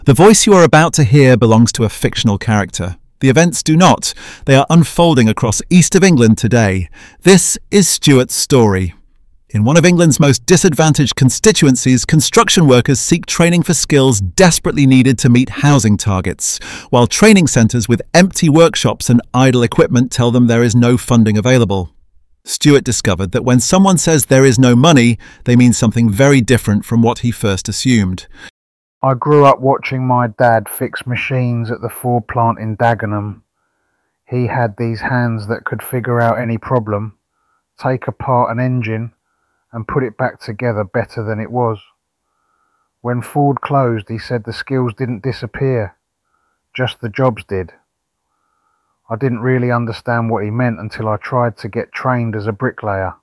The voice you are about to hear belongs to a fictional character. The events do not. They are unfolding across east of England today. This is Stuart's story. In one of England's most disadvantaged constituencies, construction workers seek training for skills desperately needed to meet housing targets, while training centres with empty workshops and idle equipment tell them there is no funding available. Stuart discovered that when someone says there is no money, they mean something very different from what he first assumed. I grew up watching my dad fix machines at the Ford plant in Dagenham. He had these hands that could figure out any problem, take apart an engine and put it back together better than it was. When Ford closed, he said the skills didn't disappear, just the jobs did. I didn't really understand what he meant until I tried to get trained as a bricklayer.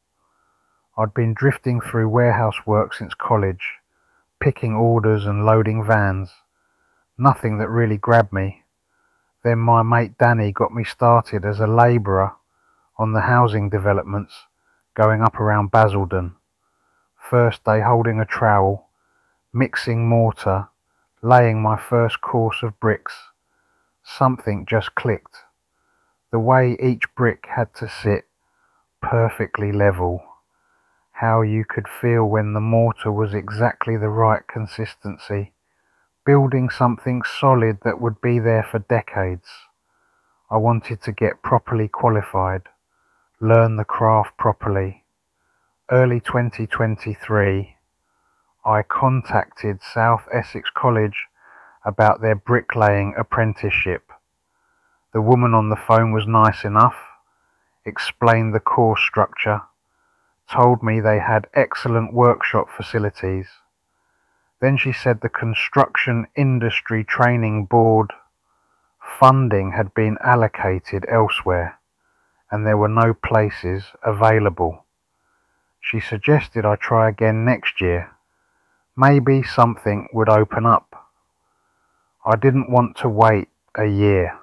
I'd been drifting through warehouse work since college, picking orders and loading vans. Nothing that really grabbed me. Then my mate Danny got me started as a labourer on the housing developments going up around Basildon. First day holding a trowel, mixing mortar, laying my first course of bricks. Something just clicked. The way each brick had to sit perfectly level. How you could feel when the mortar was exactly the right consistency, building something solid that would be there for decades. I wanted to get properly qualified, learn the craft properly. Early 2023, I contacted South Essex College about their bricklaying apprenticeship. The woman on the phone was nice enough, explained the course structure, told me they had excellent workshop facilities. Then she said the Construction Industry Training Board funding had been allocated elsewhere and there were no places available. She suggested I try again next year. Maybe something would open up. I didn't want to wait a year.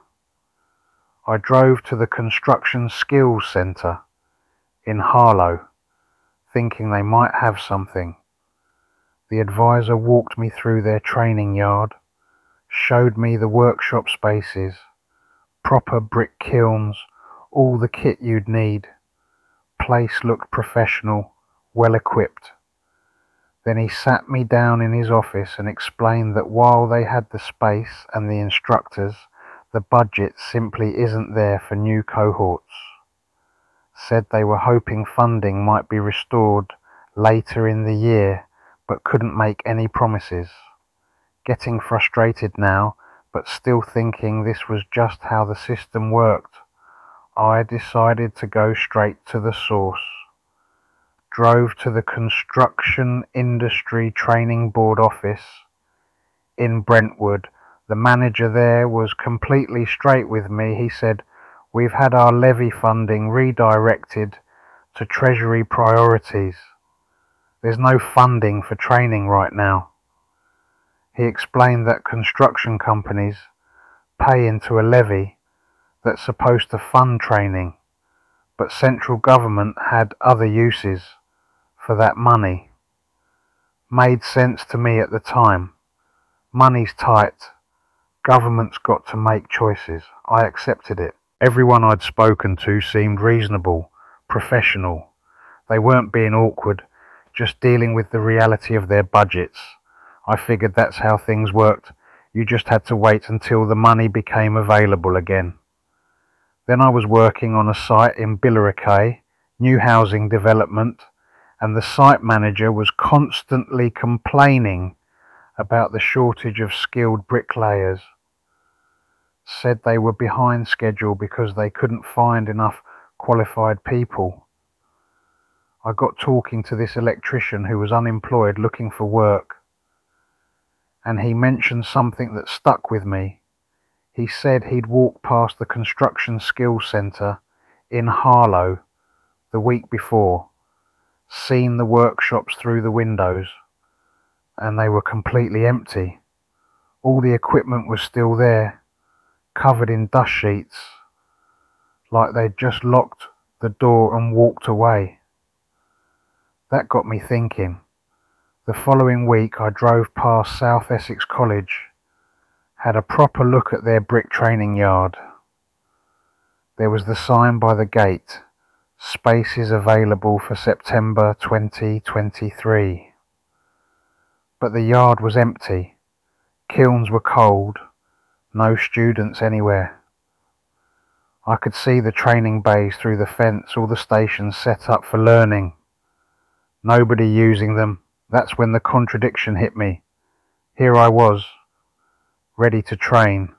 I drove to the Construction Skills Centre in Harlow, thinking they might have something. The advisor walked me through their training yard, showed me the workshop spaces, proper brick kilns, all the kit you'd need. Place looked professional, well equipped. Then he sat me down in his office and explained that while they had the space and the instructors, the budget simply isn't there for new cohorts. Said they were hoping funding might be restored later in the year, but couldn't make any promises. Getting frustrated now, but still thinking this was just how the system worked, I decided to go straight to the source. Drove to the Construction Industry Training Board office in Brentwood. The manager there was completely straight with me. He said, "We've had our levy funding redirected to Treasury priorities. There's no funding for training right now." He explained that construction companies pay into a levy that's supposed to fund training, but central government had other uses for that money. Made sense to me at the time. Money's tight. Government's got to make choices. I accepted it. Everyone I'd spoken to seemed reasonable, professional. They weren't being awkward, just dealing with the reality of their budgets. I figured that's how things worked. You just had to wait until the money became available again. Then I was working on a site in Billericay, new housing development, and the site manager was constantly complaining about the shortage of skilled bricklayers. Said they were behind schedule because they couldn't find enough qualified people. I got talking to this electrician who was unemployed looking for work, and he mentioned something that stuck with me. He said he'd walked past the Construction Skills Centre in Harlow the week before, seen the workshops through the windows, and they were completely empty. All the equipment was still there, covered in dust sheets, like they'd just locked the door and walked away. That got me thinking. The following week I drove past South Essex College had a proper look at their brick training yard. There was the sign by the gate, spaces available for September 2023. But the yard was empty, kilns were cold, no students anywhere. I could see the training bays through the fence, all the stations set up for learning. Nobody using them. That's when the contradiction hit me. Here I was, ready to train.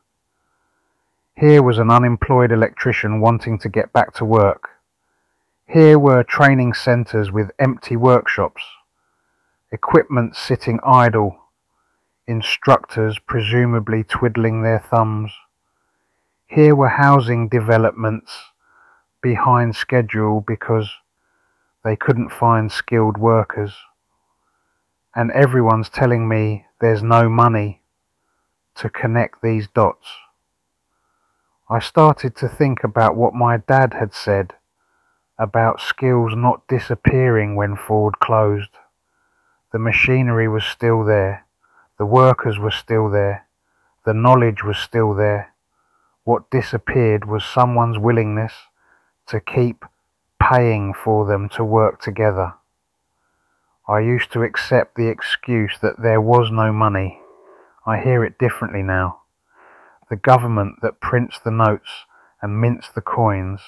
Here was an unemployed electrician wanting to get back to work. Here were training centres with empty workshops, equipment sitting idle, instructors presumably twiddling their thumbs. Here were housing developments behind schedule because they couldn't find skilled workers. And everyone's telling me there's no money to connect these dots. I started to think about what my dad had said about skills not disappearing when Ford closed. The machinery was still there, the workers were still there, the knowledge was still there. What disappeared was someone's willingness to keep paying for them to work together. I used to accept the excuse that there was no money. I hear it differently now. The government that prints the notes and mints the coins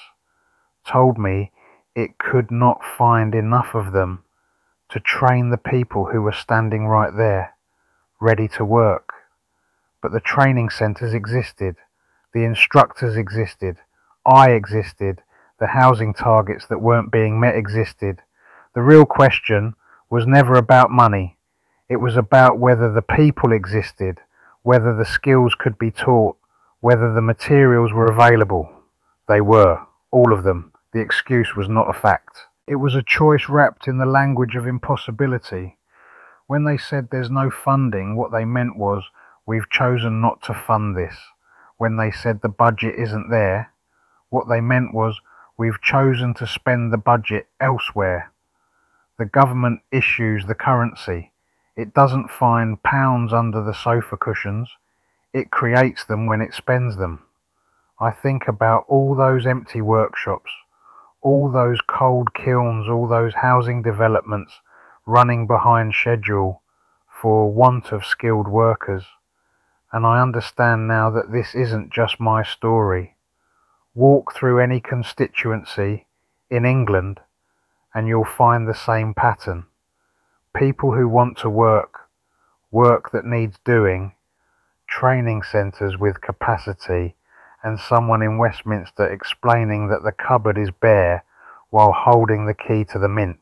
told me it could not find enough of them to train the people who were standing right there, ready to work. But the training centres existed, the instructors existed, I existed, the housing targets that weren't being met existed. The real question was never about money. It was about whether the people existed, whether the skills could be taught, whether the materials were available. They were, all of them. The excuse was not a fact. It was a choice wrapped in the language of impossibility. When they said there's no funding, what they meant was, we've chosen not to fund this. When they said the budget isn't there, what they meant was, we've chosen to spend the budget elsewhere. The government issues the currency. It doesn't find pounds under the sofa cushions. It creates them when it spends them. I think about all those empty workshops, all those cold kilns, all those housing developments running behind schedule for want of skilled workers. And I understand now that this isn't just my story. Walk through any constituency in England and you'll find the same pattern. People who want to work, work that needs doing, training centres with capacity, and someone in Westminster explaining that the cupboard is bare while holding the key to the mint.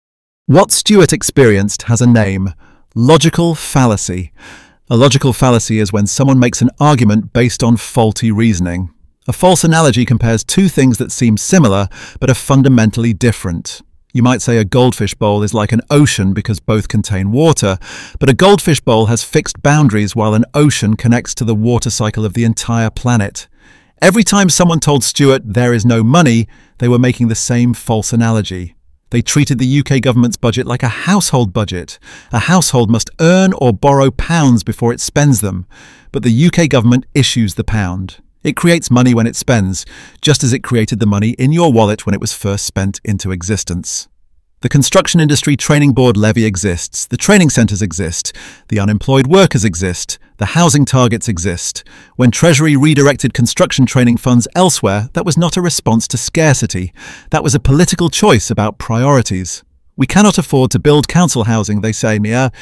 What Stuart experienced has a name: logical fallacy. A logical fallacy is when someone makes an argument based on faulty reasoning. A false analogy compares two things that seem similar but are fundamentally different. You might say a goldfish bowl is like an ocean because both contain water, but a goldfish bowl has fixed boundaries while an ocean connects to the water cycle of the entire planet. Every time someone told Stuart there is no money, they were making the same false analogy. They treated the UK government's budget like a household budget. A household must earn or borrow pounds before it spends them, but the UK government issues the pound. It creates money when it spends, just as it created the money in your wallet when it was first spent into existence. The Construction Industry Training Board levy exists, the training centres exist, the unemployed workers exist, the housing targets exist. When Treasury redirected construction training funds elsewhere, that was not a response to scarcity. That was a political choice about priorities. We cannot afford to build council housing, they say.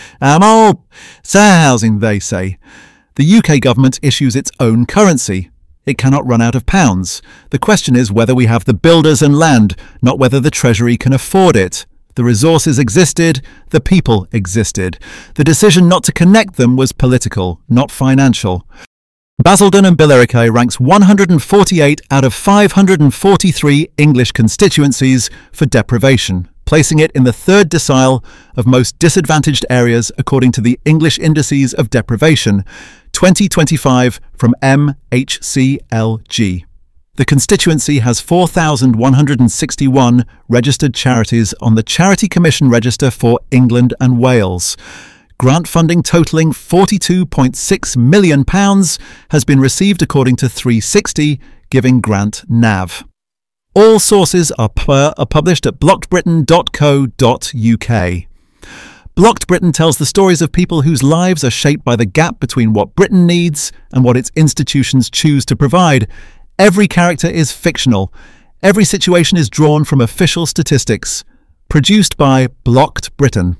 Housing, they say. The UK government issues its own currency. It cannot run out of pounds. The question is whether we have the builders and land, not whether the Treasury can afford it. The resources existed, the people existed. The decision not to connect them was political, not financial. Basildon and Billericay ranks 148 out of 543 English constituencies for deprivation, placing it in the third decile of most disadvantaged areas according to the English Indices of Deprivation, 2025 from MHCLG. The constituency has 4,161 registered charities on the Charity Commission Register for England and Wales. Grant funding totalling £42.6 million has been received according to 360, giving Grant NAV. All sources are published at blockedbritain.co.uk. Blocked Britain tells the stories of people whose lives are shaped by the gap between what Britain needs and what its institutions choose to provide. Every character is fictional. Every situation is drawn from official statistics. Produced by Blocked Britain.